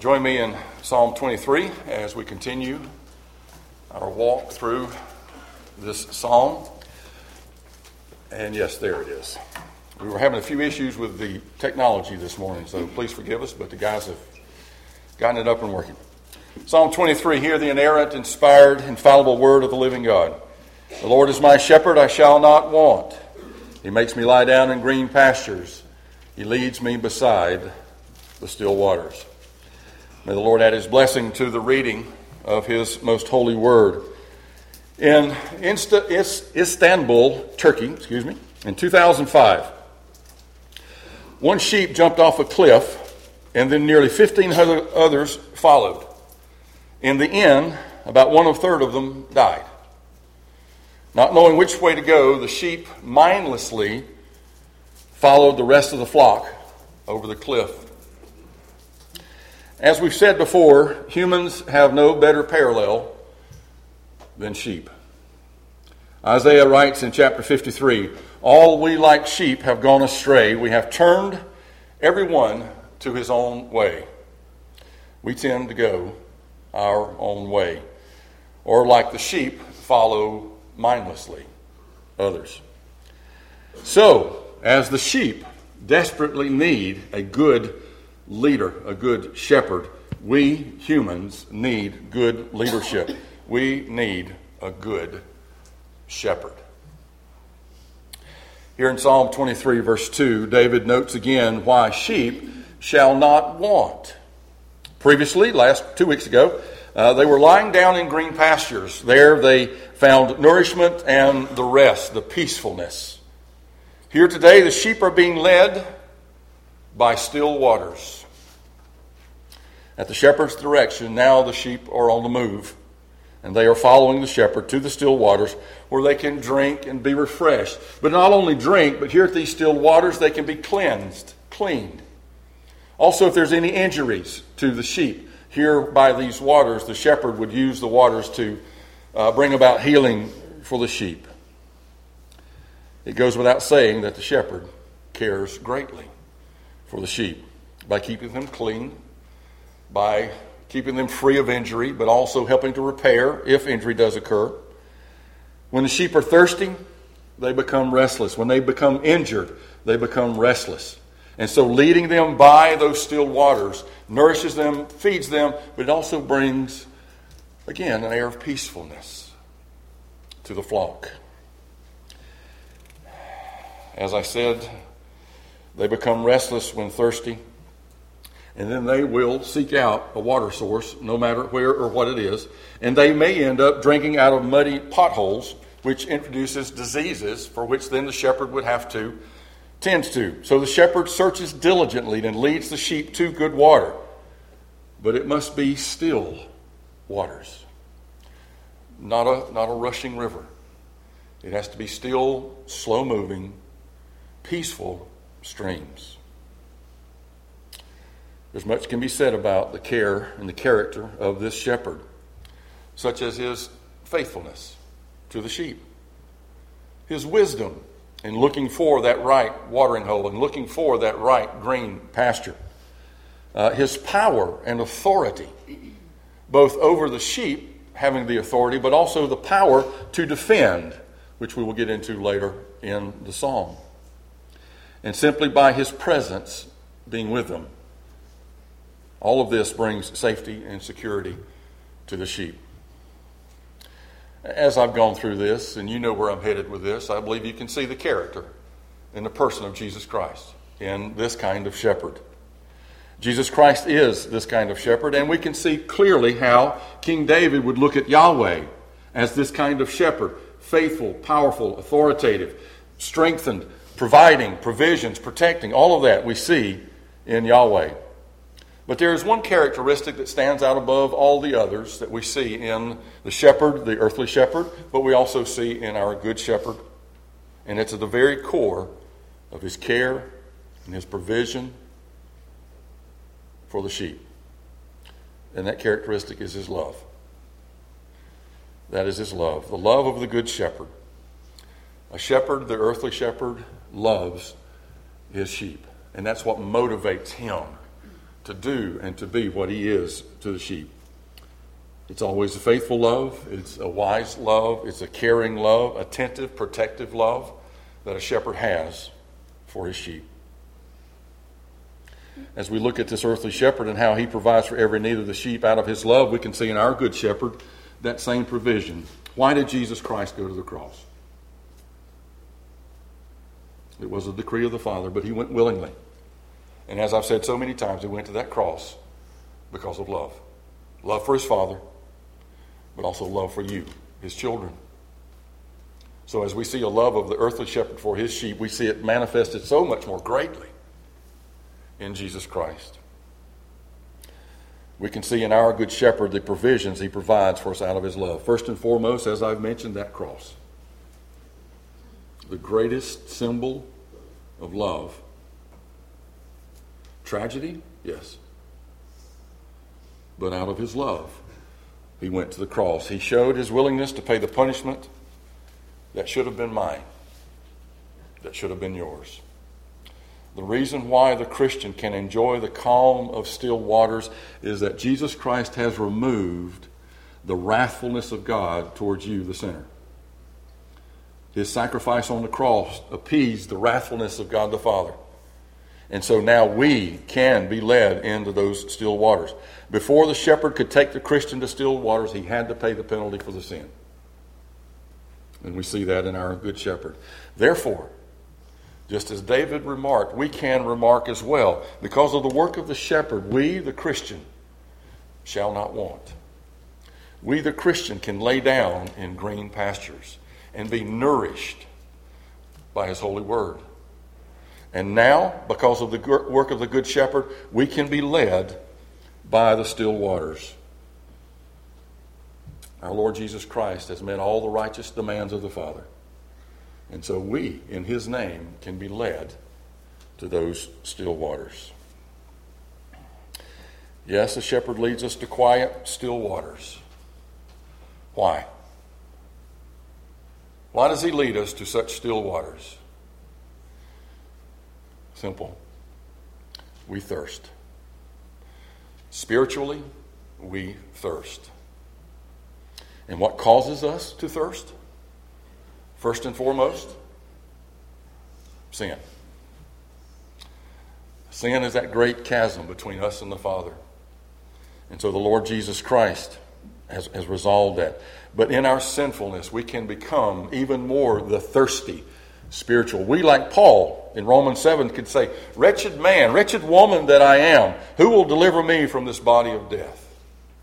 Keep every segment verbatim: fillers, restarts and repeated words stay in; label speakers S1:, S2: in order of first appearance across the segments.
S1: Join me in Psalm twenty-three as we continue our walk through this psalm. And yes, there it is. We were having a few issues with the technology this morning, so please forgive us, but the guys have gotten it up and working. Psalm twenty-three, hear the inerrant, inspired, infallible word of the living God. The Lord is my shepherd, I shall not want. He makes me lie down in green pastures. He leads me beside the still waters. May the Lord add his blessing to the reading of his most holy word. In Insta- Istanbul, Turkey, excuse me, in two thousand five, one sheep jumped off a cliff, and then nearly fifteen others followed. In the end, about one third of them died. Not knowing which way to go, the sheep mindlessly followed the rest of the flock over the cliff. As we've said before, humans have no better parallel than sheep. Isaiah writes in chapter fifty-three, all we like sheep have gone astray. We have turned every one to his own way. We tend to go our own way. Or like the sheep, follow mindlessly others. So, as the sheep desperately need a good leader, a good shepherd, we humans need good leadership. We need a good shepherd. Here in Psalm twenty-three, verse two, David notes again why sheep shall not want. Previously, last two weeks ago, uh, they were lying down in green pastures. There they found nourishment and the rest, the peacefulness. Here today, the sheep are being led by still waters. At the shepherd's direction, now the sheep are on the move, and they are following the shepherd to the still waters where they can drink and be refreshed. But not only drink, but here at these still waters, they can be cleansed, cleaned. Also, if there's any injuries to the sheep, here by these waters, the shepherd would use the waters to uh, bring about healing for the sheep. It goes without saying that the shepherd cares greatly for the sheep by keeping them clean, by keeping them free of injury, but also helping to repair if injury does occur. When the sheep are thirsty, they become restless. When they become injured, they become restless. And so leading them by those still waters nourishes them, feeds them, but it also brings, again, an air of peacefulness to the flock. As I said, they become restless when thirsty, and then they will seek out a water source, no matter where or what it is, and they may end up drinking out of muddy potholes, which introduces diseases for which then the shepherd would have to tend to. So the shepherd searches diligently and leads the sheep to good water, but it must be still waters, not a, not a rushing river. It has to be still, slow-moving, peaceful streams. There's much can be said about the care and the character of this shepherd, such as his faithfulness to the sheep, his wisdom in looking for that right watering hole and looking for that right green pasture, uh, his power and authority, both over the sheep having the authority, but also the power to defend, which we will get into later in the psalm. And simply by his presence being with them. All of this brings safety and security to the sheep. As I've gone through this, and you know where I'm headed with this, I believe you can see the character in the person of Jesus Christ in this kind of shepherd. Jesus Christ is this kind of shepherd, and we can see clearly how King David would look at Yahweh as this kind of shepherd, faithful, powerful, authoritative, strengthened, providing, provisions, protecting, all of that we see in Yahweh. But there is one characteristic that stands out above all the others that we see in the shepherd, the earthly shepherd, but we also see in our good shepherd. And it's at the very core of his care and his provision for the sheep. And that characteristic is his love. That is his love, the love of the good shepherd. A shepherd, the earthly shepherd, loves his sheep. And that's what motivates him to do and to be what he is to the sheep. It's always a faithful love. It's a wise love. It's a caring love, attentive, protective love that a shepherd has for his sheep. As we look at this earthly shepherd and how he provides for every need of the sheep out of his love, we can see in our good shepherd that same provision. Why did Jesus Christ go to the cross? It was a decree of the Father, but he went willingly. And as I've said so many times, he went to that cross because of love. Love for his Father, but also love for you, his children. So as we see a love of the earthly shepherd for his sheep, we see it manifested so much more greatly in Jesus Christ. We can see in our good shepherd the provisions he provides for us out of his love. First and foremost, as I've mentioned, that cross. The greatest symbol of love. Tragedy? Yes. But out of his love, he went to the cross. He showed his willingness to pay the punishment that should have been mine, that should have been yours. The reason why the Christian can enjoy the calm of still waters is that Jesus Christ has removed the wrathfulness of God towards you, the sinner. His sacrifice on the cross appeased the wrathfulness of God the Father. And so now we can be led into those still waters. Before the shepherd could take the Christian to still waters, he had to pay the penalty for the sin. And we see that in our good shepherd. Therefore, just as David remarked, we can remark as well. Because of the work of the shepherd, we, the Christian, shall not want. We, the Christian, can lay down in green pastures and be nourished by his holy word. And now, because of the work of the good shepherd, we can be led by the still waters. Our Lord Jesus Christ has met all the righteous demands of the Father. And so we, in his name, can be led to those still waters. Yes, the shepherd leads us to quiet, still waters. Why? Why does he lead us to such still waters? Simple. We thirst. Spiritually, we thirst. And what causes us to thirst? First and foremost, sin. Sin is that great chasm between us and the Father. And so the Lord Jesus Christ has, has resolved that. But in our sinfulness, we can become even more the thirsty spiritual. We, like Paul in Romans seven, could say, "Wretched man, wretched woman that I am, who will deliver me from this body of death?"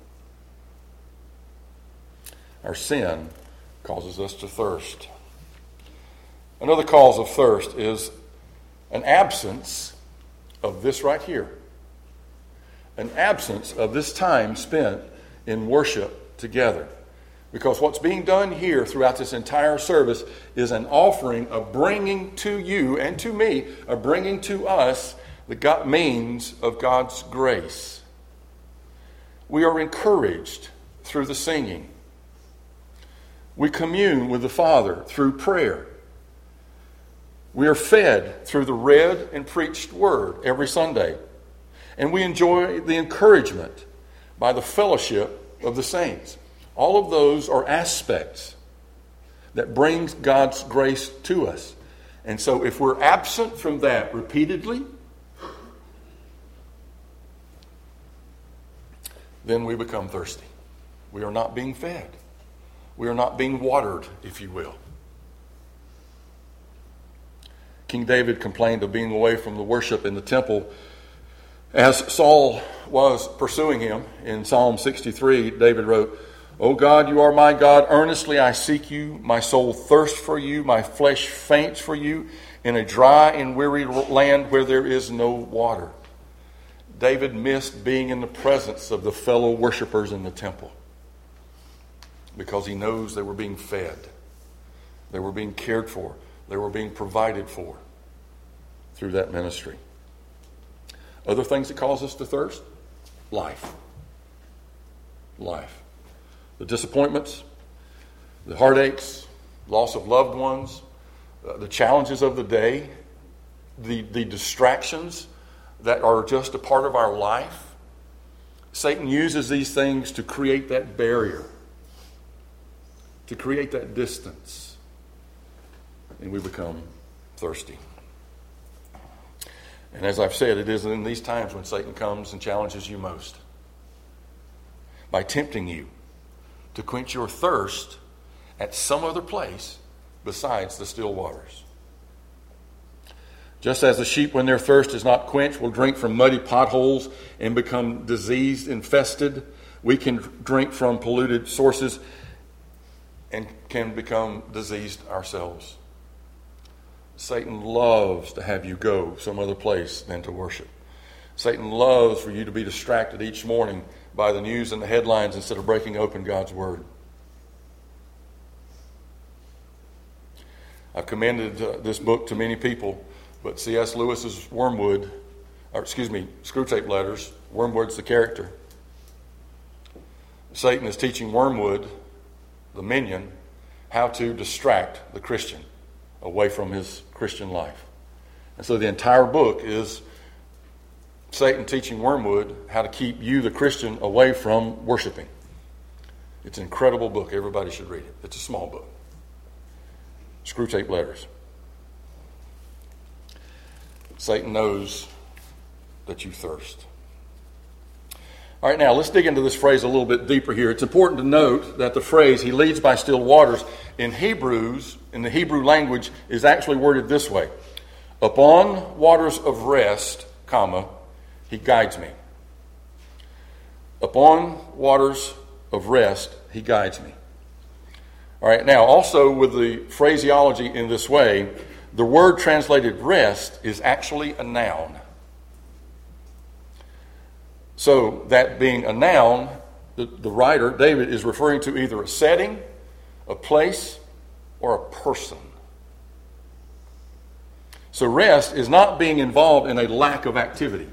S1: Our sin causes us to thirst. Another cause of thirst is an absence of this right here. An absence of this time spent in worship together. Because what's being done here throughout this entire service is an offering of bringing to you and to me, of bringing to us the God means of God's grace. We are encouraged through the singing. We commune with the Father through prayer. We are fed through the read and preached word every Sunday. And we enjoy the encouragement by the fellowship of the saints. All of those are aspects that brings God's grace to us. And so if we're absent from that repeatedly, then we become thirsty. We are not being fed. We are not being watered, if you will. King David complained of being away from the worship in the temple as Saul was pursuing him. In Psalm sixty-three, David wrote, "O God, you are my God. Earnestly I seek you. My soul thirsts for you. My flesh faints for you in a dry and weary land where there is no water." David missed being in the presence of the fellow worshipers in the temple because he knows they were being fed. They were being cared for. They were being provided for through that ministry. Other things that cause us to thirst? Life. Life. The disappointments, the heartaches, loss of loved ones, uh, the challenges of the day, the, the distractions that are just a part of our life, Satan uses these things to create that barrier, to create that distance, and we become thirsty. And as I've said, it is in these times when Satan comes and challenges you most, by tempting you to quench your thirst at some other place besides the still waters. Just as the sheep, when their thirst is not quenched, will drink from muddy potholes and become disease infested, we can drink from polluted sources and can become diseased ourselves. Satan loves to have you go some other place than to worship. Satan loves for you to be distracted each morning by the news and the headlines instead of breaking open God's Word. I've commended uh, this book to many people, but C S Lewis's Wormwood, or excuse me, Screwtape Letters, Wormwood's the character. Satan is teaching Wormwood, the minion, how to distract the Christian away from his Christian life. And so the entire book is Satan teaching Wormwood how to keep you, the Christian, away from worshiping. It's an incredible book. Everybody should read it. It's a small book. Screwtape Letters. Satan knows that you thirst. All right, now let's dig into this phrase a little bit deeper here. It's important to note that the phrase, he leads by still waters, in Hebrews, in the Hebrew language, is actually worded this way. Upon waters of rest, comma, he guides me. Upon waters of rest, he guides me. All right, now also with the phraseology in this way, the word translated rest is actually a noun. So that being a noun, the, the writer, David, is referring to either a setting, a place, or a person. So rest is not being involved in a lack of activity.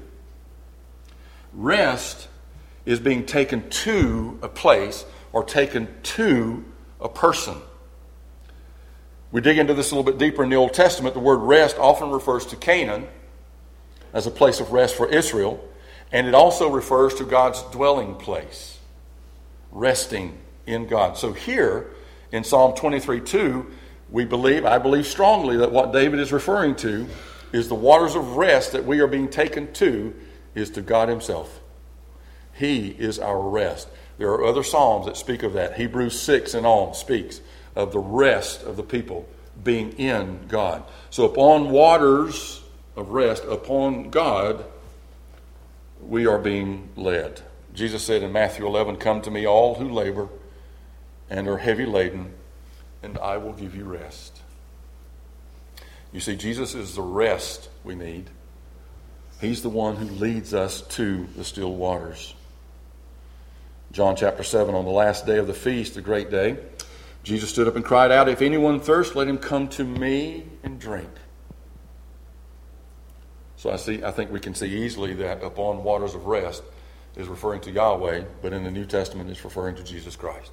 S1: Rest is being taken to a place or taken to a person. We dig into this a little bit deeper in the Old Testament. The word rest often refers to Canaan as a place of rest for Israel, and it also refers to God's dwelling place, resting in God. So here in Psalm twenty-three two, we believe, I believe strongly that what David is referring to is the waters of rest that we are being taken to is to God himself. He is our rest. There are other Psalms that speak of that. Hebrews six and on speaks of the rest of the people being in God. So upon waters of rest, upon God, we are being led. Jesus said in Matthew eleven, "Come to me all who labor and are heavy laden, and I will give you rest." You see, Jesus is the rest we need. He's the one who leads us to the still waters. John chapter seven, on the last day of the feast, the great day, Jesus stood up and cried out, "If anyone thirsts, let him come to me and drink." So I see. I think we can see easily that upon waters of rest is referring to Yahweh, but in the New Testament it's referring to Jesus Christ.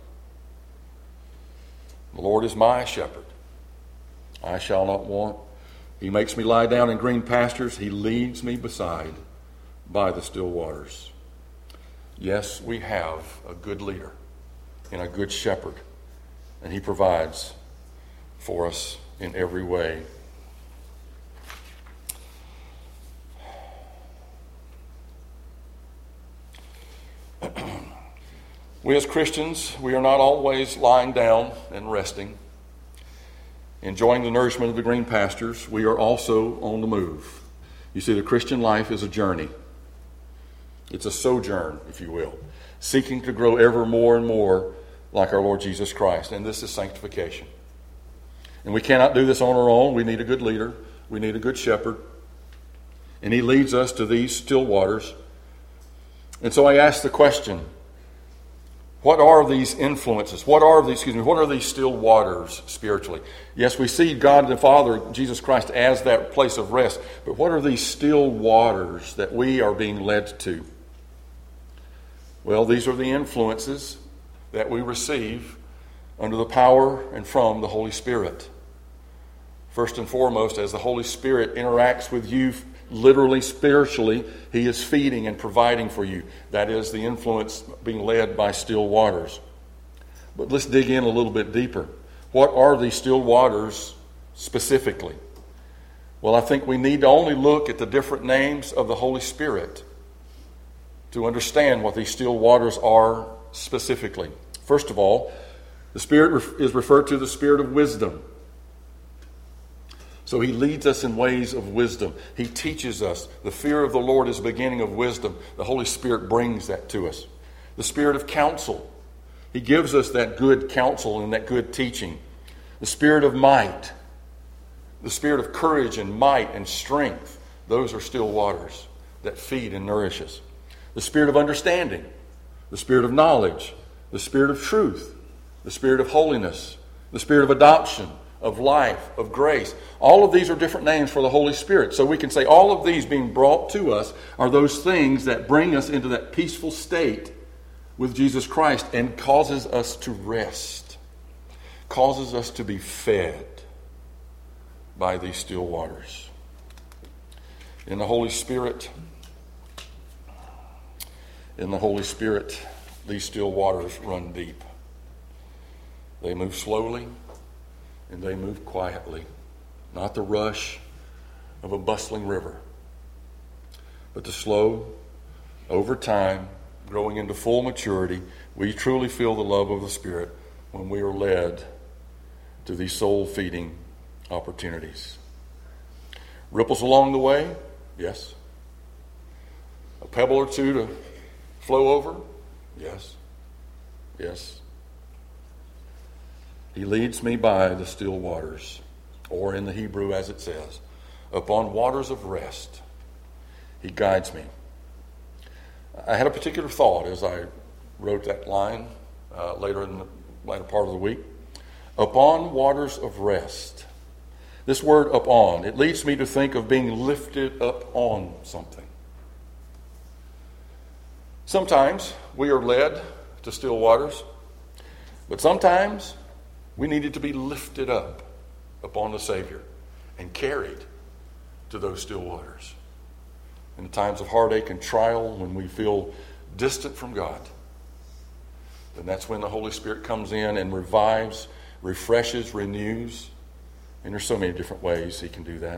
S1: The Lord is my shepherd. I shall not want. He makes me lie down in green pastures. He leads me beside by the still waters. Yes, we have a good leader and a good shepherd, and he provides for us in every way. We as Christians, we are not always lying down and resting, enjoying the nourishment of the green pastures. We are also on the move. You see, the Christian life is a journey. It's a sojourn, if you will, seeking to grow ever more and more like our Lord Jesus Christ. And this is sanctification. And we cannot do this on our own. We need a good leader. We need a good shepherd. And he leads us to these still waters. And so I ask the question, what are these influences? What are these, excuse me, what are these still waters spiritually? Yes, we see God the Father, Jesus Christ, as that place of rest. But what are these still waters that we are being led to? Well, these are the influences that we receive under the power and from the Holy Spirit. First and foremost, as the Holy Spirit interacts with you, literally, spiritually, he is feeding and providing for you. That is the influence being led by still waters. But let's dig in a little bit deeper. What are these still waters specifically? Well, I think we need to only look at the different names of the Holy Spirit to understand what these still waters are specifically. First of all, the Spirit is referred to the Spirit of wisdom. So he leads us in ways of wisdom. He teaches us. The fear of the Lord is the beginning of wisdom. The Holy Spirit brings that to us. The Spirit of counsel. He gives us that good counsel and that good teaching. The Spirit of might. The Spirit of courage and might and strength. Those are still waters that feed and nourish us. The Spirit of understanding. The Spirit of knowledge. The Spirit of truth. The Spirit of holiness. The Spirit of adoption. Of life, of grace. All of these are different names for the Holy Spirit. So we can say all of these being brought to us are those things that bring us into that peaceful state with Jesus Christ and causes us to rest. Causes us to be fed by these still waters. In the Holy Spirit, in the Holy Spirit, these still waters run deep. They move slowly. And they move quietly, not the rush of a bustling river, but the slow, over time, growing into full maturity. We truly feel the love of the Spirit when we are led to these soul-feeding opportunities. Ripples along the way? Yes. A pebble or two to flow over? Yes. Yes. He leads me by the still waters, or in the Hebrew as it says, upon waters of rest. He guides me. I had a particular thought as I wrote that line uh, later in the later part of the week. Upon waters of rest. This word upon, it leads me to think of being lifted up on something. Sometimes we are led to still waters, but sometimes we needed to be lifted up upon the Savior and carried to those still waters. In the times of heartache and trial, when we feel distant from God, then that's when the Holy Spirit comes in and revives, refreshes, renews. And there's so many different ways he can do that.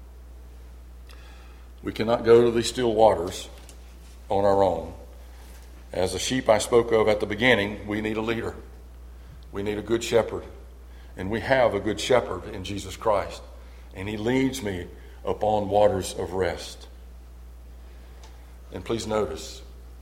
S1: We cannot go to these still waters on our own. As the sheep I spoke of at the beginning, we need a leader. We need a good shepherd. And we have a good shepherd in Jesus Christ. And he leads me upon waters of rest. And please notice,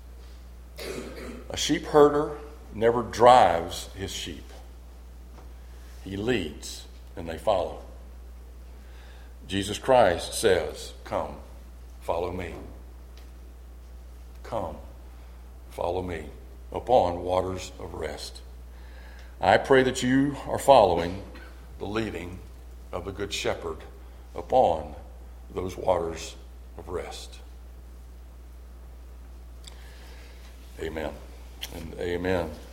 S1: a sheep herder never drives his sheep. He leads and they follow. Jesus Christ says, "Come, follow me. Come, follow me upon waters of rest." I pray that you are following the leading of the Good Shepherd upon those waters of rest. Amen and amen.